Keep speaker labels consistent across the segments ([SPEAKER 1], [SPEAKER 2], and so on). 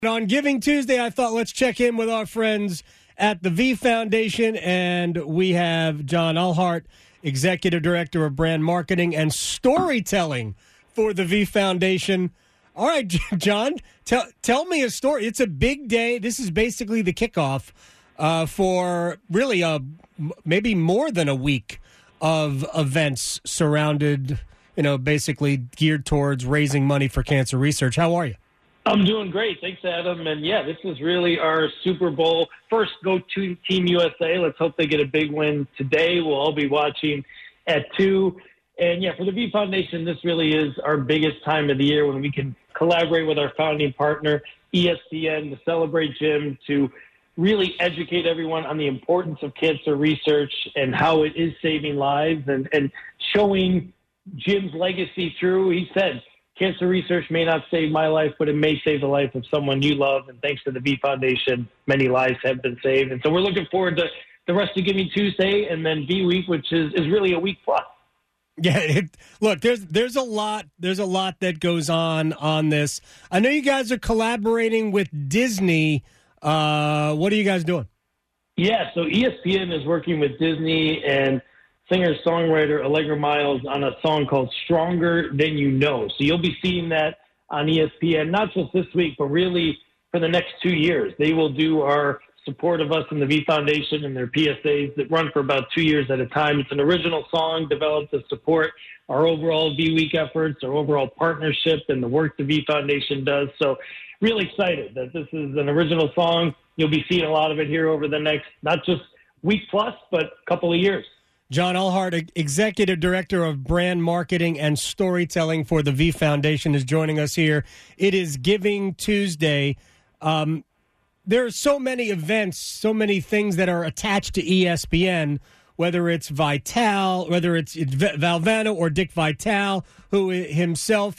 [SPEAKER 1] On Giving Tuesday, I thought let's check in with our friends at the V Foundation, and we have John Allhart, Executive Director of Brand Marketing and Storytelling for the V Foundation. All right, John, tell me a story. It's a big day. This is basically the kickoff for really maybe more than a week of events surrounded, basically geared towards raising money for cancer research. How are you?
[SPEAKER 2] I'm doing great. Thanks, Adam. And, yeah, this is really our Super Bowl. First, go to Team USA. Let's hope they get a big win today. We'll all be watching at 2. And, yeah, for the V Foundation, this really is our biggest time of the year when we can collaborate with our founding partner, ESPN, to celebrate Jim, to really educate everyone on the importance of cancer research and how it is saving lives and showing Jim's legacy through. He said, cancer research may not save my life, but it may save the life of someone you love. And thanks to the V Foundation, many lives have been saved. And so we're looking forward to the rest of Giving Tuesday and then V Week, which is really a week plus.
[SPEAKER 1] Yeah, look, there's a lot that goes on this. I know you guys are collaborating with Disney. What are you guys doing?
[SPEAKER 2] Yeah, so ESPN is working with Disney and singer-songwriter Allegra Miles on a song called Stronger Than You Know. So you'll be seeing that on ESPN, not just this week, but really for the next 2 years. They will do our support of us in the V Foundation and their PSAs that run for about 2 years at a time. It's an original song developed to support our overall V Week efforts, our overall partnership, and the work the V Foundation does. So really excited that this is an original song. You'll be seeing a lot of it here over the next, not just week plus, but a couple of years.
[SPEAKER 1] John Allhart, Executive Director of Brand Marketing and Storytelling for the V Foundation, is joining us here. It is Giving Tuesday. There are so many events, so many things that are attached to ESPN, whether it's Vitale, whether it's Valvano or Dick Vitale, who himself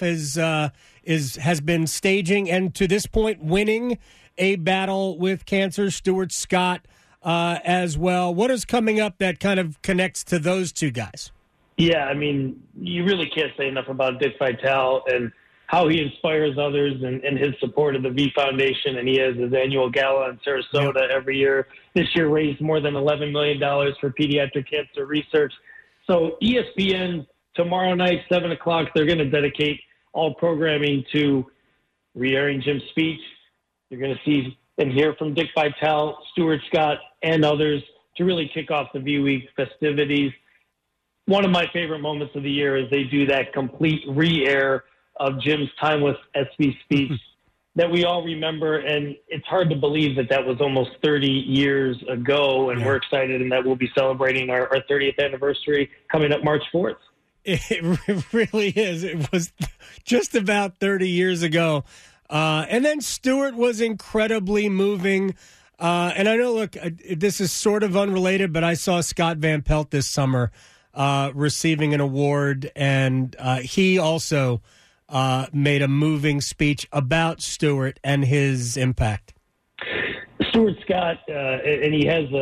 [SPEAKER 1] has been staging and to this point winning a battle with cancer. Stuart Scott as well. What is coming up that kind of connects to those two guys? Yeah,
[SPEAKER 2] I mean, you really can't say enough about Dick Vitale and how he inspires others and his support of the V Foundation. And he has his annual gala in Sarasota every year. This year raised more than $11 million for pediatric cancer research. So ESPN tomorrow night, 7 o'clock, they're going to dedicate all programming to re-airing Jim's speech. You're going to see and hear from Dick Vitale, Stuart Scott, and others to really kick off the V Week festivities. One of my favorite moments of the year is they do that complete re-air of Jim's timeless SB speech that we all remember, and it's hard to believe that was almost 30 years ago, and we're excited and that we'll be celebrating our 30th anniversary coming up March 4th.
[SPEAKER 1] It really is. It was just about 30 years ago. And then Stuart was incredibly moving. And I know, look, this is sort of unrelated, but I saw Scott Van Pelt this summer receiving an award, and he also made a moving speech about Stuart and his impact.
[SPEAKER 2] Stuart Scott, and he has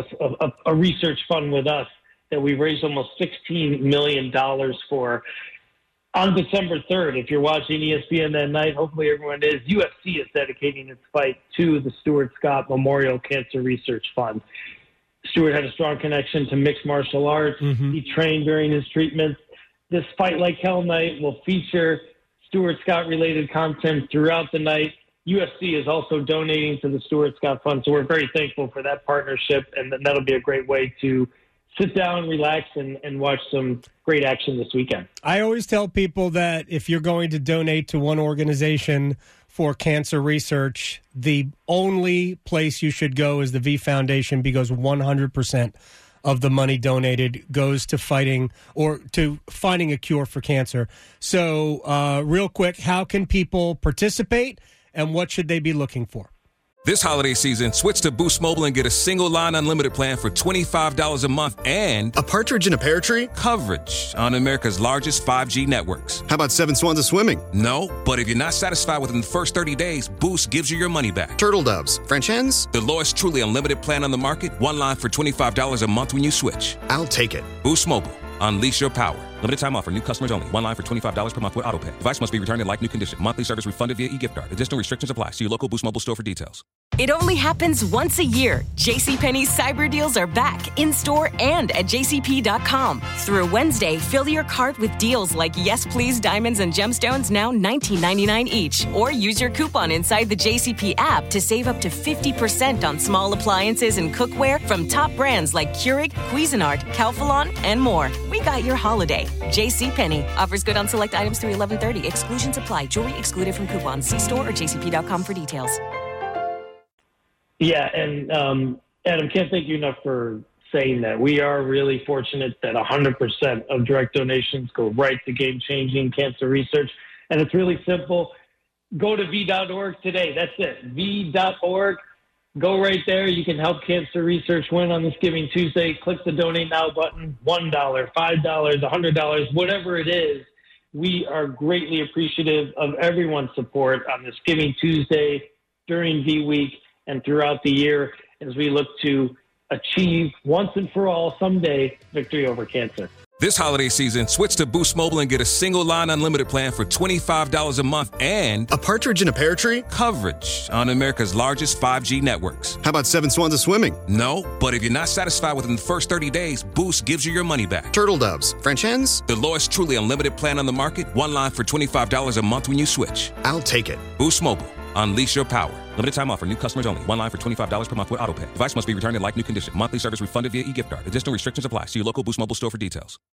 [SPEAKER 2] a research fund with us that we've raised almost $16 million for. On December 3rd, if you're watching ESPN that night, hopefully everyone is, UFC is dedicating its fight to the Stuart Scott Memorial Cancer Research Fund. Stuart had a strong connection to mixed martial arts. Mm-hmm. He trained during his treatments. This Fight Like Hell night will feature Stuart Scott-related content throughout the night. UFC is also donating to the Stuart Scott Fund, so we're very thankful for that partnership, and that'll be a great way to sit down, relax, and watch some great action this weekend.
[SPEAKER 1] I always tell people that if you're going to donate to one organization for cancer research, the only place you should go is the V Foundation, because 100% of the money donated goes to fighting or to finding a cure for cancer. So real quick, how can people participate and what should they be looking for?
[SPEAKER 3] This holiday season, switch to Boost Mobile and get a single-line unlimited plan for $25 a month and
[SPEAKER 4] a partridge in a pear tree
[SPEAKER 3] coverage on America's largest 5G networks.
[SPEAKER 4] How about 7 swans of swimming?
[SPEAKER 3] No, but if you're not satisfied within the first 30 days, Boost gives you your money back.
[SPEAKER 4] Turtle doves, French hens?
[SPEAKER 3] The lowest truly unlimited plan on the market, one line for $25 a month when you switch.
[SPEAKER 4] I'll take it.
[SPEAKER 3] Boost Mobile. Unleash your power. Limited time offer. New customers only. One line for $25 per month with autopay. Device must be returned in like new condition. Monthly service refunded via e-gift card. Additional restrictions apply. See your local Boost Mobile store for details.
[SPEAKER 5] It only happens once a year. JCPenney's cyber deals are back in store and at jcp.com. Through Wednesday, fill your cart with deals like Yes Please diamonds and gemstones now $19.99 each. Or use your coupon inside the JCP app to save up to 50% on small appliances and cookware from top brands like Keurig, Cuisinart, Calphalon, and more. We got your holiday. JCPenney offers good on select items through 11/30. Exclusions apply. Jewelry excluded from coupons. See store or jcp.com for details.
[SPEAKER 2] Yeah, and Adam, can't thank you enough for saying that. We are really fortunate that 100% of direct donations go right to game-changing cancer research. And it's really simple. Go to v.org today. That's it, v.org. Go right there. You can help cancer research win on this Giving Tuesday. Click the Donate Now button. $1, $5, $100, whatever it is. We are greatly appreciative of everyone's support on this Giving Tuesday, during V Week, and throughout the year as we look to achieve once and for all someday victory over cancer.
[SPEAKER 3] This holiday season, switch to Boost Mobile and get a single line unlimited plan for $25 a month and
[SPEAKER 4] A partridge in a pear tree?
[SPEAKER 3] coverage on America's largest 5G networks.
[SPEAKER 4] How about 7 swans a swimming?
[SPEAKER 3] No, but if you're not satisfied within the first 30 days, Boost gives you your money back.
[SPEAKER 4] Turtle doves. French hens?
[SPEAKER 3] The lowest truly unlimited plan on the market, one line for $25 a month when you switch.
[SPEAKER 4] I'll take it.
[SPEAKER 3] Boost Mobile. Unleash your power. Limited time offer. New customers only. One line for $25 per month with autopay. Device must be returned in like new condition. Monthly service refunded via e-gift card. Additional restrictions apply. See your local Boost Mobile store for details.